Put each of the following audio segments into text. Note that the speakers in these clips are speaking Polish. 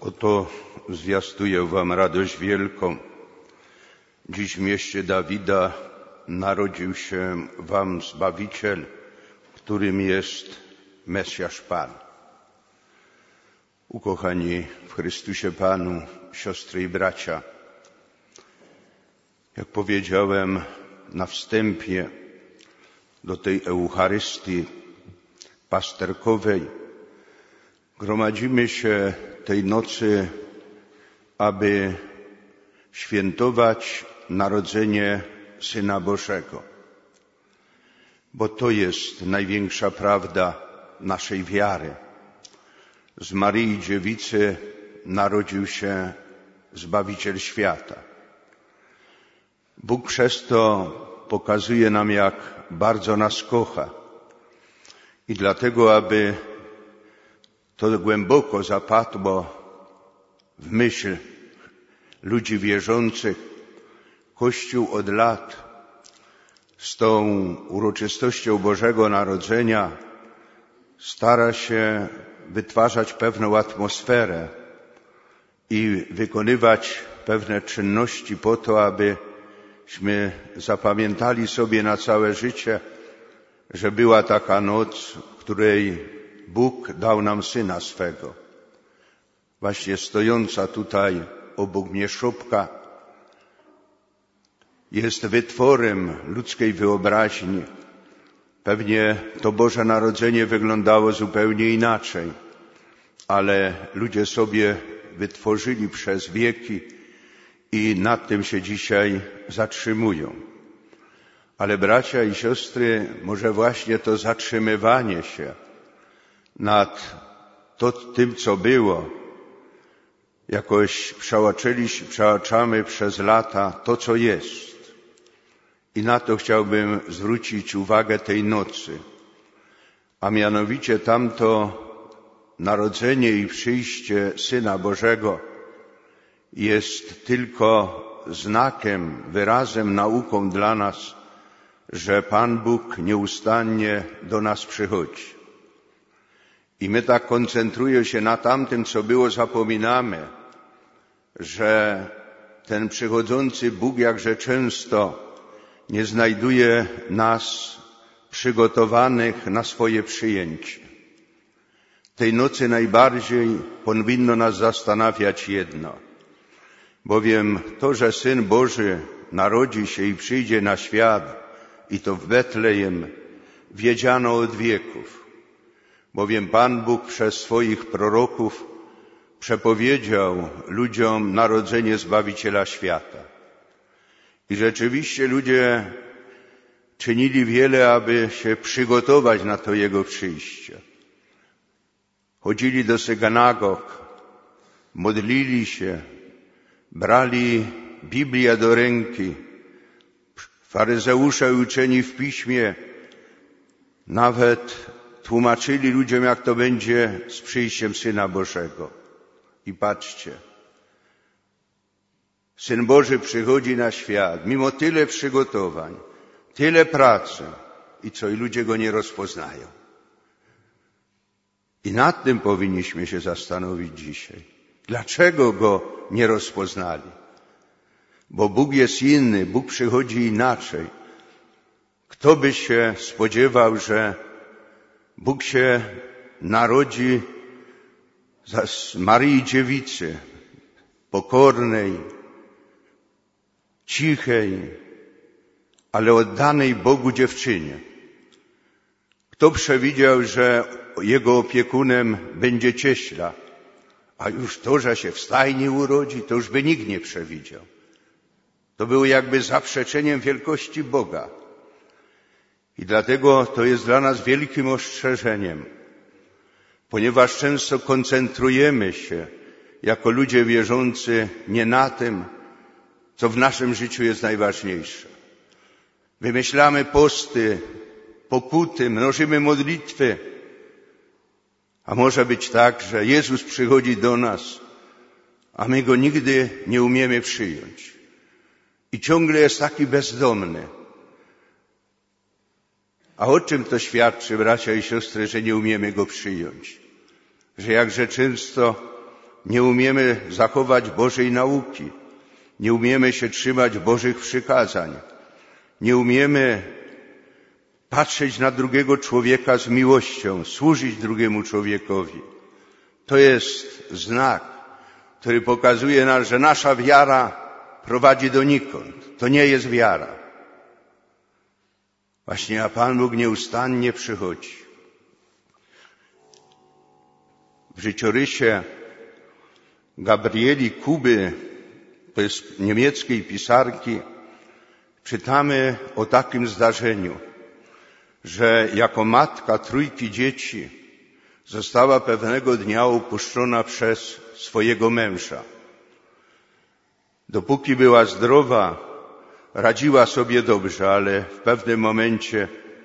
Oto zwiastuję wam radość wielką. Dziś w mieście Dawida narodził się wam Zbawiciel, którym jest Mesjasz Pan. Ukochani w Chrystusie Panu, siostry i bracia, jak powiedziałem na wstępie do tej Eucharystii pasterkowej, gromadzimy się tej nocy, aby świętować narodzenie Syna Bożego, bo to jest największa prawda naszej wiary. Z Maryi Dziewicy narodził się Zbawiciel świata. Bóg przez to pokazuje nam, jak bardzo nas kocha i dlatego, aby to głęboko zapadło w myśl ludzi wierzących, Kościół od lat z tą uroczystością Bożego Narodzenia stara się wytwarzać pewną atmosferę i wykonywać pewne czynności po to, abyśmy zapamiętali sobie na całe życie, że była taka noc, w której Bóg dał nam Syna swego. Właśnie stojąca tutaj obok mnie szopka jest wytworem ludzkiej wyobraźni. Pewnie to Boże Narodzenie wyglądało zupełnie inaczej, ale ludzie sobie wytworzyli przez wieki i nad tym się dzisiaj zatrzymują. Ale bracia i siostry, może właśnie to zatrzymywanie się nad tym, co było, jakoś przeoczamy przez lata to, co jest. I na to chciałbym zwrócić uwagę tej nocy, a mianowicie tamto narodzenie i przyjście Syna Bożego jest tylko znakiem, wyrazem, nauką dla nas, że Pan Bóg nieustannie do nas przychodzi. I my tak koncentrując się na tamtym, co było, zapominamy, że ten przychodzący Bóg jakże często nie znajduje nas przygotowanych na swoje przyjęcie. Tej nocy najbardziej powinno nas zastanawiać jedno, bowiem to, że Syn Boży narodzi się i przyjdzie na świat, i to w Betlejem, wiedziano od wieków, bowiem Pan Bóg przez swoich proroków przepowiedział ludziom narodzenie Zbawiciela świata. I rzeczywiście ludzie czynili wiele, aby się przygotować na to Jego przyjście. Chodzili do synagog, modlili się, brali Biblię do ręki. Faryzeusze i uczeni w Piśmie nawet tłumaczyli ludziom, jak to będzie z przyjściem Syna Bożego. I patrzcie, Syn Boży przychodzi na świat, mimo tyle przygotowań, tyle pracy i co, i ludzie Go nie rozpoznają. I nad tym powinniśmy się zastanowić dzisiaj. Dlaczego Go nie rozpoznali? Bo Bóg jest inny, Bóg przychodzi inaczej. Kto by się spodziewał, że Bóg się narodzi z Maryi Dziewicy, pokornej, cichej, ale oddanej Bogu dziewczynie. Kto przewidział, że jego opiekunem będzie cieśla, a już to, że się w stajni urodzi, to już by nikt nie przewidział. To było jakby zaprzeczeniem wielkości Boga. I dlatego to jest dla nas wielkim ostrzeżeniem, ponieważ często koncentrujemy się jako ludzie wierzący nie na tym, co w naszym życiu jest najważniejsze. Wymyślamy posty, pokuty, mnożymy modlitwy, a może być tak, że Jezus przychodzi do nas, a my Go nigdy nie umiemy przyjąć. I ciągle jest taki bezdomny. A o czym to świadczy, bracia i siostry, że nie umiemy Go przyjąć? Że jakże często nie umiemy zachować Bożej nauki, nie umiemy się trzymać Bożych przykazań, nie umiemy patrzeć na drugiego człowieka z miłością, służyć drugiemu człowiekowi. To jest znak, który pokazuje nam, że nasza wiara prowadzi donikąd. To nie jest wiara. Właśnie, a Pan Bóg nieustannie przychodzi. W życiorysie Gabrieli Kuby, to jest niemieckiej pisarki, czytamy o takim zdarzeniu, że jako matka trójki dzieci została pewnego dnia opuszczona przez swojego męża. Dopóki była zdrowa, radziła sobie dobrze, ale w pewnym momencie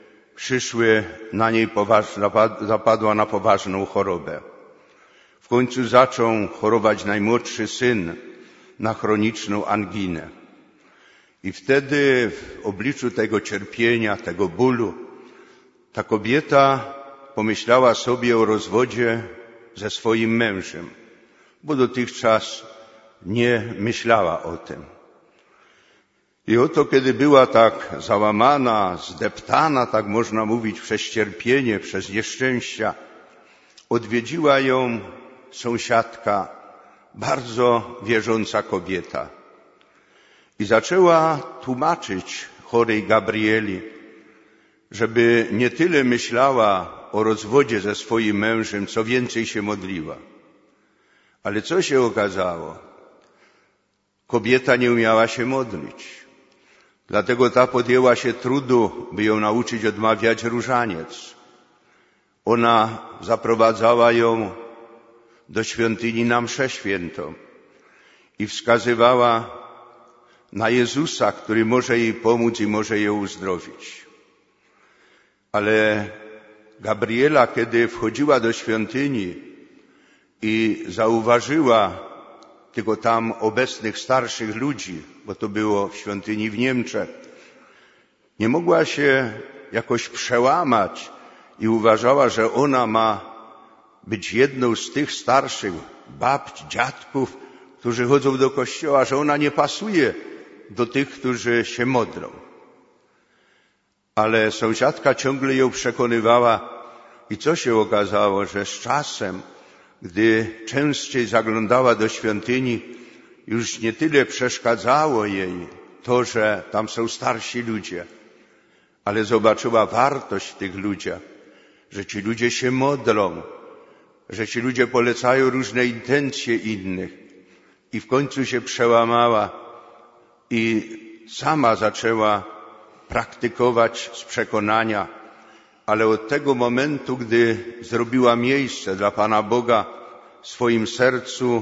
zapadła na poważną chorobę. W końcu zaczął chorować najmłodszy syn na chroniczną anginę. I wtedy w obliczu tego cierpienia, tego bólu, ta kobieta pomyślała sobie o rozwodzie ze swoim mężem, bo dotychczas nie myślała o tym. I oto, kiedy była tak załamana, zdeptana, tak można mówić, przez cierpienie, przez nieszczęścia, odwiedziła ją sąsiadka, bardzo wierząca kobieta. I zaczęła tłumaczyć chorej Gabrieli, żeby nie tyle myślała o rozwodzie ze swoim mężem, co więcej się modliła. Ale co się okazało? Kobieta nie umiała się modlić. Dlatego ta podjęła się trudu, by ją nauczyć odmawiać różaniec. Ona zaprowadzała ją do świątyni na mszę świętą i wskazywała na Jezusa, który może jej pomóc i może ją uzdrowić. Ale Gabriela, kiedy wchodziła do świątyni i zauważyła tylko tam obecnych starszych ludzi, bo to było w świątyni w Niemczech, nie mogła się jakoś przełamać i uważała, że ona ma być jedną z tych starszych babć, dziadków, którzy chodzą do kościoła, że ona nie pasuje do tych, którzy się modlą. Ale sąsiadka ciągle ją przekonywała i co się okazało, że z czasem, gdy częściej zaglądała do świątyni, już nie tyle przeszkadzało jej to, że tam są starsi ludzie, ale zobaczyła wartość w tych ludziach, że ci ludzie się modlą, że ci ludzie polecają różne intencje innych i w końcu się przełamała i sama zaczęła praktykować z przekonania, ale od tego momentu, gdy zrobiła miejsce dla Pana Boga w swoim sercu,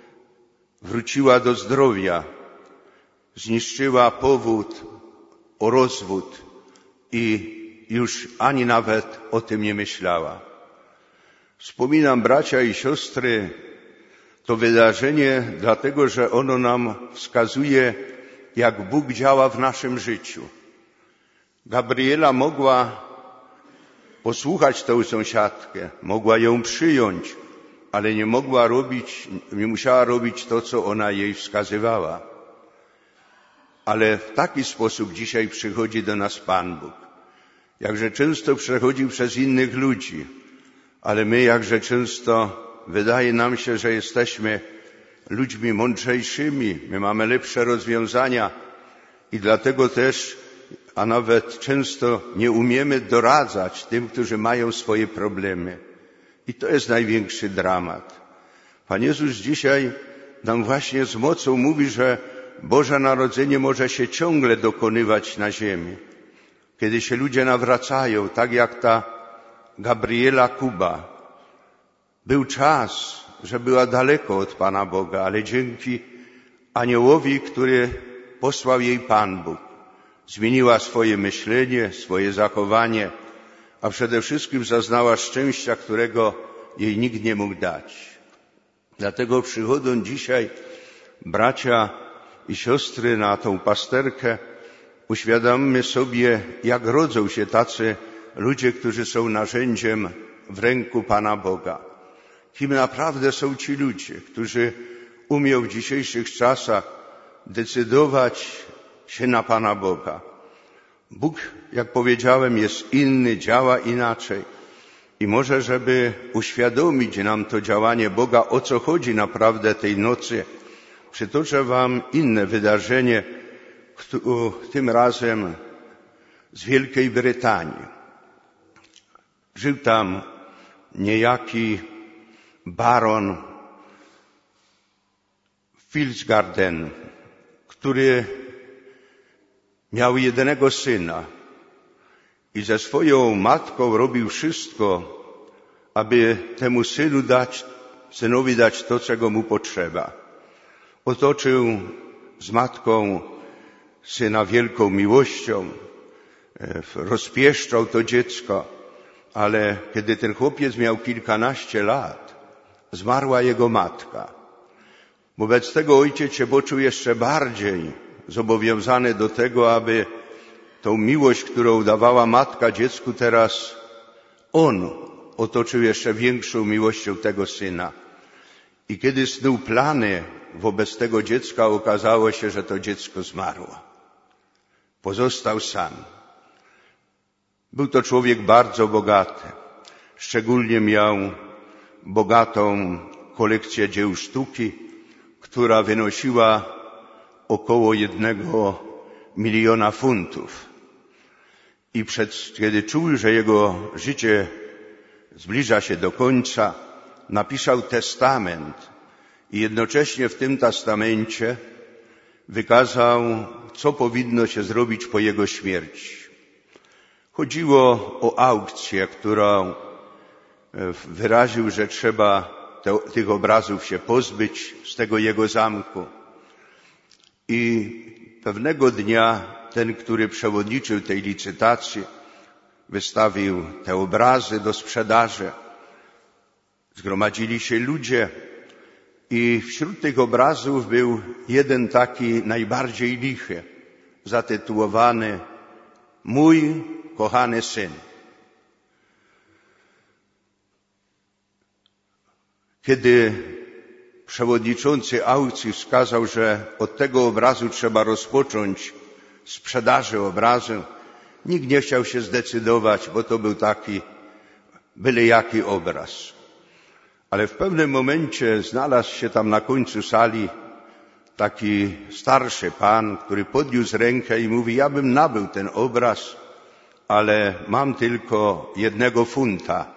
wróciła do zdrowia, zniszczyła powód o rozwód i już ani nawet o tym nie myślała. Wspominam, bracia i siostry, to wydarzenie, dlatego że ono nam wskazuje, jak Bóg działa w naszym życiu. Gabriela mogła posłuchać tę sąsiadkę, mogła ją przyjąć, ale nie musiała robić to, co ona jej wskazywała. Ale w taki sposób dzisiaj przychodzi do nas Pan Bóg. Jakże często przechodził przez innych ludzi, ale my jakże często wydaje nam się, że jesteśmy ludźmi mądrzejszymi, my mamy lepsze rozwiązania i dlatego też, a nawet często nie umiemy doradzać tym, którzy mają swoje problemy. I to jest największy dramat. Pan Jezus dzisiaj nam właśnie z mocą mówi, że Boże Narodzenie może się ciągle dokonywać na ziemi. Kiedy się ludzie nawracają, tak jak ta Gabriela Kuba. Był czas, że była daleko od Pana Boga, ale dzięki aniołowi, który posłał jej Pan Bóg, zmieniła swoje myślenie, swoje zachowanie, a przede wszystkim zaznała szczęścia, którego jej nikt nie mógł dać. Dlatego przychodząc dzisiaj, bracia i siostry, na tą pasterkę, uświadammy sobie, jak rodzą się tacy ludzie, którzy są narzędziem w ręku Pana Boga. Kim naprawdę są ci ludzie, którzy umią w dzisiejszych czasach decydować się na Pana Boga. Bóg, jak powiedziałem, jest inny, działa inaczej. I może, żeby uświadomić nam to działanie Boga, o co chodzi naprawdę tej nocy, przytoczę wam inne wydarzenie, tym razem z Wielkiej Brytanii. Żył tam niejaki baron Fieldgarden, który miał jedynego syna i ze swoją matką robił wszystko, aby temu synowi dać to, czego mu potrzeba. Otoczył z matką syna wielką miłością, rozpieszczał to dziecko, ale kiedy ten chłopiec miał kilkanaście lat, zmarła jego matka. Wobec tego ojciec się poczuł jeszcze bardziej zobowiązany do tego, aby tą miłość, którą dawała matka dziecku, teraz on otoczył jeszcze większą miłością tego syna. I kiedy snuł plany wobec tego dziecka, okazało się, że to dziecko zmarło. Pozostał sam. Był to człowiek bardzo bogaty. Szczególnie miał bogatą kolekcję dzieł sztuki, która wynosiła około 1 miliona funtów. I kiedy czuł, że jego życie zbliża się do końca, napisał testament i jednocześnie w tym testamencie wykazał, co powinno się zrobić po jego śmierci. Chodziło o aukcję, którą wyraził, że trzeba tych obrazów się pozbyć z tego jego zamku. I pewnego dnia ten, który przewodniczył tej licytacji, wystawił te obrazy do sprzedaży. Zgromadzili się ludzie i wśród tych obrazów był jeden taki najbardziej lichy, zatytułowany Mój kochany syn. Kiedy przewodniczący aukcji wskazał, że od tego obrazu trzeba rozpocząć sprzedaży obrazu, nikt nie chciał się zdecydować, bo to był taki byle jaki obraz. Ale w pewnym momencie znalazł się tam na końcu sali taki starszy pan, który podniósł rękę i mówi: ja bym nabył ten obraz, ale mam tylko 1 funta.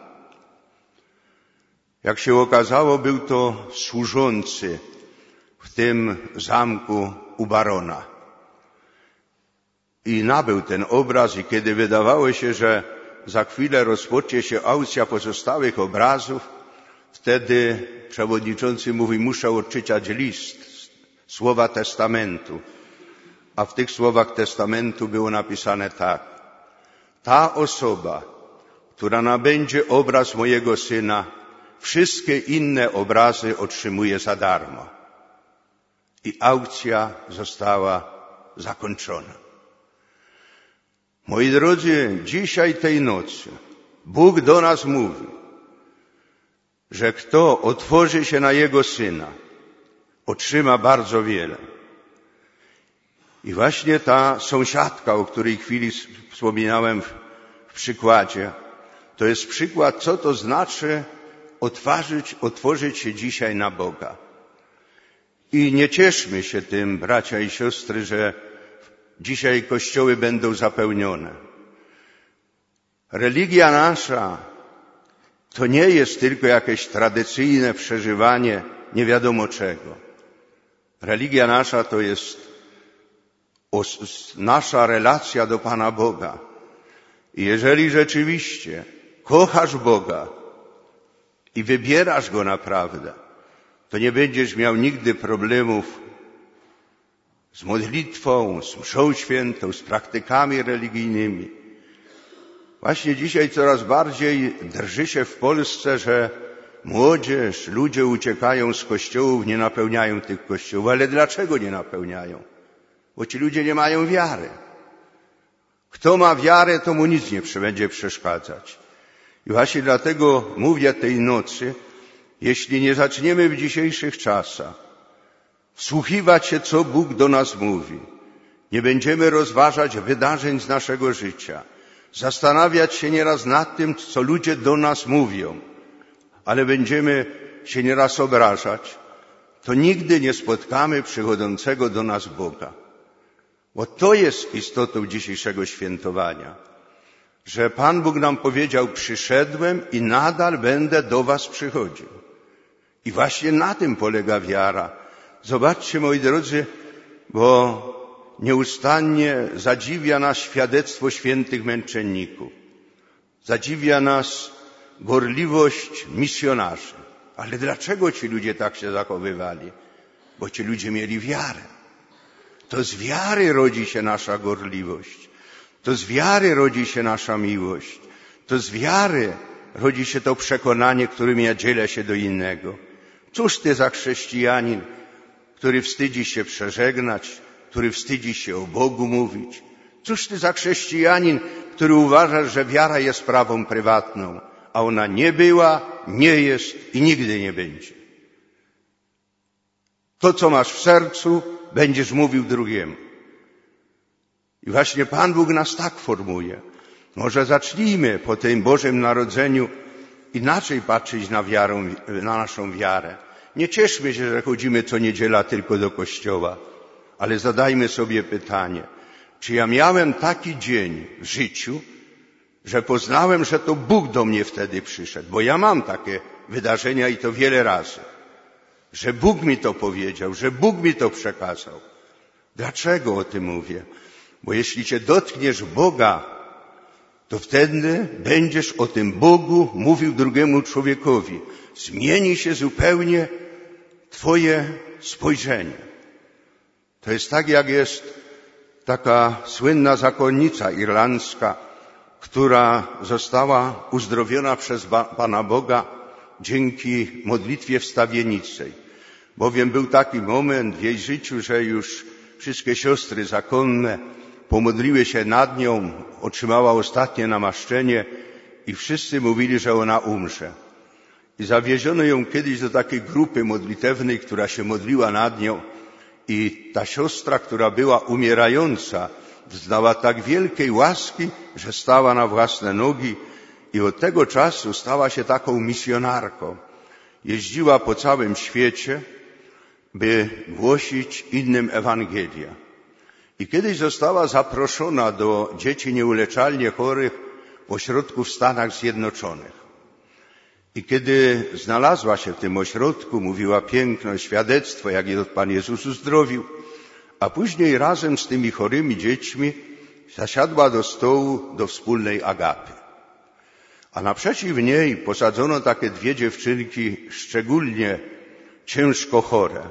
Jak się okazało, był to służący w tym zamku u barona. I nabył ten obraz i kiedy wydawało się, że za chwilę rozpocznie się aukcja pozostałych obrazów, wtedy przewodniczący mówi: muszę odczytać list, słowa testamentu. A w tych słowach testamentu było napisane tak: ta osoba, która nabędzie obraz mojego syna, wszystkie inne obrazy otrzymuje za darmo. I aukcja została zakończona. Moi drodzy, dzisiaj tej nocy Bóg do nas mówi, że kto otworzy się na Jego Syna, otrzyma bardzo wiele. I właśnie ta sąsiadka, o której chwili wspominałem w przykładzie, to jest przykład, co to znaczy otworzyć się dzisiaj na Boga. I nie cieszmy się tym, bracia i siostry, że dzisiaj kościoły będą zapełnione. Religia nasza to nie jest tylko jakieś tradycyjne przeżywanie nie wiadomo czego. Religia nasza to jest nasza relacja do Pana Boga. I jeżeli rzeczywiście kochasz Boga i wybierasz Go naprawdę, to nie będziesz miał nigdy problemów z modlitwą, z mszą świętą, z praktykami religijnymi. Właśnie dzisiaj coraz bardziej drży się w Polsce, że młodzież, ludzie uciekają z kościołów, nie napełniają tych kościołów. Ale dlaczego nie napełniają? Bo ci ludzie nie mają wiary. Kto ma wiarę, to mu nic nie będzie przeszkadzać. I właśnie dlatego mówię tej nocy, Jeśli nie zaczniemy w dzisiejszych czasach wsłuchiwać się, co Bóg do nas mówi, nie będziemy rozważać wydarzeń z naszego życia, zastanawiać się nieraz nad tym, co ludzie do nas mówią, ale będziemy się nieraz obrażać, to nigdy nie spotkamy przychodzącego do nas Boga. Bo to jest istotą dzisiejszego świętowania, że Pan Bóg nam powiedział: przyszedłem i nadal będę do was przychodził. I właśnie na tym polega wiara. Zobaczcie, moi drodzy, bo nieustannie zadziwia nas świadectwo świętych męczenników. Zadziwia nas gorliwość misjonarzy. Ale dlaczego ci ludzie tak się zachowywali? Bo ci ludzie mieli wiarę. To z wiary rodzi się nasza gorliwość. To z wiary rodzi się nasza miłość. To z wiary rodzi się to przekonanie, którym ja dzielę się do innego. Cóż ty za chrześcijanin, który wstydzi się przeżegnać, który wstydzi się o Bogu mówić? Cóż ty za chrześcijanin, który uważasz, że wiara jest sprawą prywatną, a ona nie była, nie jest i nigdy nie będzie. To, co masz w sercu, będziesz mówił drugiemu. I właśnie Pan Bóg nas tak formuje. Może zacznijmy po tym Bożym Narodzeniu inaczej patrzeć na naszą wiarę. Nie cieszmy się, że chodzimy co niedziela tylko do kościoła, ale zadajmy sobie pytanie, czy ja miałem taki dzień w życiu, że poznałem, że to Bóg do mnie wtedy przyszedł, bo ja mam takie wydarzenia i to wiele razy, że Bóg mi to powiedział, że Bóg mi to przekazał. Dlaczego o tym mówię? Bo jeśli cię dotkniesz Boga, to wtedy będziesz o tym Bogu mówił drugiemu człowiekowi. Zmieni się zupełnie twoje spojrzenie. To jest tak, jak jest taka słynna zakonnica irlandzka, która została uzdrowiona przez Pana Boga dzięki modlitwie wstawienniczej. Bowiem był taki moment w jej życiu, że już wszystkie siostry zakonne pomodliły się nad nią, otrzymała ostatnie namaszczenie i wszyscy mówili, że ona umrze. I zawieziono ją kiedyś do takiej grupy modlitewnej, która się modliła nad nią, i ta siostra, która była umierająca, doznała tak wielkiej łaski, że stała na własne nogi i od tego czasu stała się taką misjonarką. Jeździła po całym świecie, by głosić innym Ewangelię. I kiedyś została zaproszona do dzieci nieuleczalnie chorych w ośrodku w Stanach Zjednoczonych. I kiedy znalazła się w tym ośrodku, mówiła piękne świadectwo, jak jej Pan Jezus uzdrowił, a później razem z tymi chorymi dziećmi zasiadła do stołu do wspólnej agapy. A naprzeciw niej posadzono takie dwie dziewczynki szczególnie ciężko chore.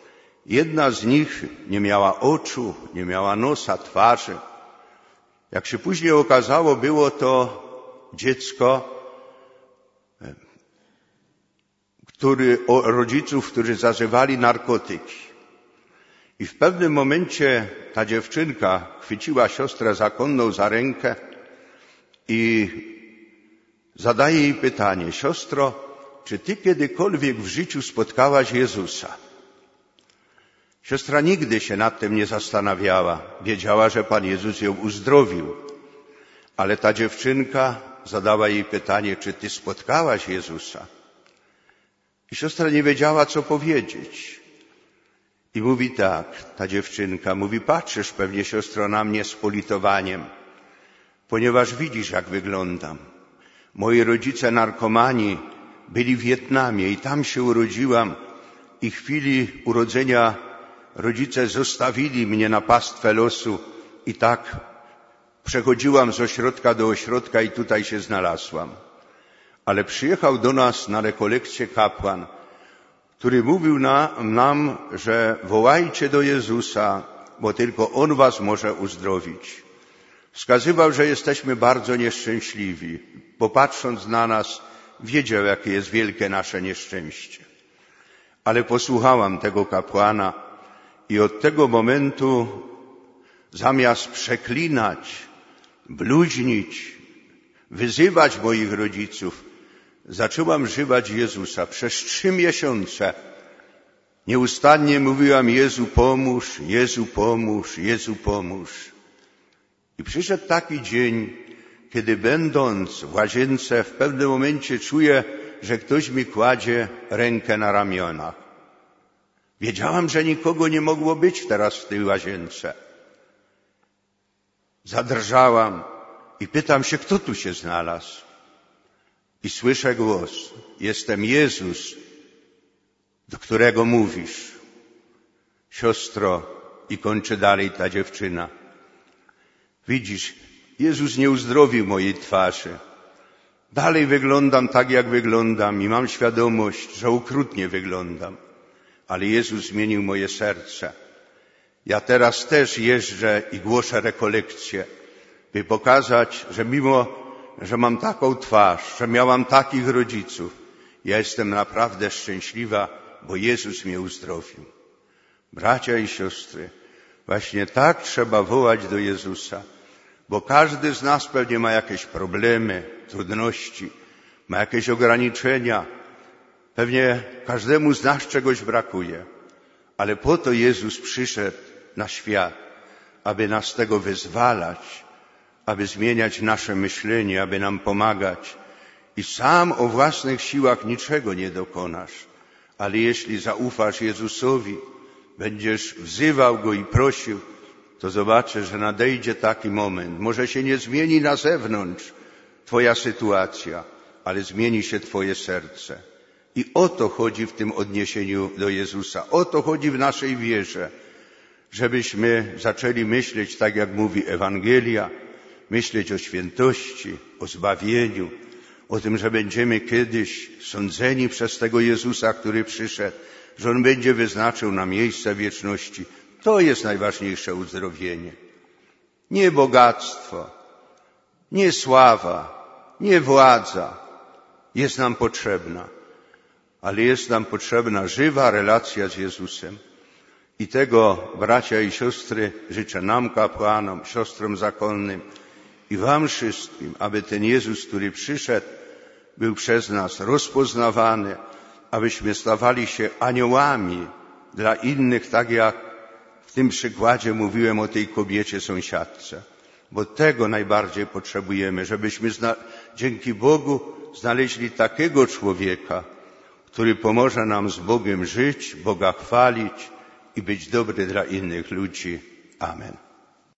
Jedna z nich nie miała oczu, nie miała nosa, twarzy. Jak się później okazało, było to dziecko rodziców, którzy zażywali narkotyki. I w pewnym momencie ta dziewczynka chwyciła siostrę zakonną za rękę i zadaje jej pytanie: siostro, czy ty kiedykolwiek w życiu spotkałaś Jezusa? Siostra nigdy się nad tym nie zastanawiała. Wiedziała, że Pan Jezus ją uzdrowił. Ale ta dziewczynka zadała jej pytanie: czy ty spotkałaś Jezusa? I siostra nie wiedziała, co powiedzieć. I mówi tak, ta dziewczynka mówi: patrzysz pewnie, siostro, na mnie z politowaniem, ponieważ widzisz, jak wyglądam. Moi rodzice narkomani byli w Wietnamie i tam się urodziłam i w chwili urodzenia rodzice zostawili mnie na pastwę losu i tak przechodziłam z ośrodka do ośrodka i tutaj się znalazłam. Ale przyjechał do nas na rekolekcję kapłan, który mówił nam, że wołajcie do Jezusa, bo tylko On was może uzdrowić. Wskazywał, że jesteśmy bardzo nieszczęśliwi, bo patrząc na nas wiedział, jakie jest wielkie nasze nieszczęście. Ale posłuchałam tego kapłana i od tego momentu zamiast przeklinać, bluźnić, wyzywać moich rodziców, zaczęłam żywać Jezusa. Przez 3 miesiące nieustannie mówiłam: Jezu pomóż, Jezu pomóż, Jezu pomóż. I przyszedł taki dzień, kiedy będąc w łazience w pewnym momencie czuję, że ktoś mi kładzie rękę na ramionach. Wiedziałam, że nikogo nie mogło być teraz w tej łazience. Zadrżałam i pytam się, kto tu się znalazł. I słyszę głos: jestem Jezus, do którego mówisz. Siostro, i kończy dalej ta dziewczyna, widzisz, Jezus nie uzdrowił mojej twarzy. Dalej wyglądam tak, jak wyglądam i mam świadomość, że okrutnie wyglądam. Ale Jezus zmienił moje serce. Ja teraz też jeżdżę i głoszę rekolekcje, by pokazać, że mimo, że mam taką twarz, że miałam takich rodziców, ja jestem naprawdę szczęśliwa, bo Jezus mnie uzdrowił. Bracia i siostry, właśnie tak trzeba wołać do Jezusa, bo każdy z nas pewnie ma jakieś problemy, trudności, ma jakieś ograniczenia. Pewnie każdemu z nas czegoś brakuje, ale po to Jezus przyszedł na świat, aby nas z tego wyzwalać, aby zmieniać nasze myślenie, aby nam pomagać. I sam o własnych siłach niczego nie dokonasz, ale jeśli zaufasz Jezusowi, będziesz wzywał Go i prosił, to zobaczysz, że nadejdzie taki moment. Może się nie zmieni na zewnątrz twoja sytuacja, ale zmieni się twoje serce. I o to chodzi w tym odniesieniu do Jezusa. O to chodzi w naszej wierze, żebyśmy zaczęli myśleć tak, jak mówi Ewangelia, myśleć o świętości, o zbawieniu, o tym, że będziemy kiedyś sądzeni przez tego Jezusa, który przyszedł, że On będzie wyznaczył nam miejsce wieczności. To jest najważniejsze uzdrowienie. Nie bogactwo, nie sława, nie władza jest nam potrzebna, ale jest nam potrzebna żywa relacja z Jezusem. I tego, bracia i siostry, życzę nam, kapłanom, siostrom zakonnym i wam wszystkim, aby ten Jezus, który przyszedł, był przez nas rozpoznawany, abyśmy stawali się aniołami dla innych, tak jak w tym przykładzie mówiłem o tej kobiecie sąsiadce. Bo tego najbardziej potrzebujemy, żebyśmy dzięki Bogu znaleźli takiego człowieka, który pomoże nam z Bogiem żyć, Boga chwalić i być dobry dla innych ludzi. Amen.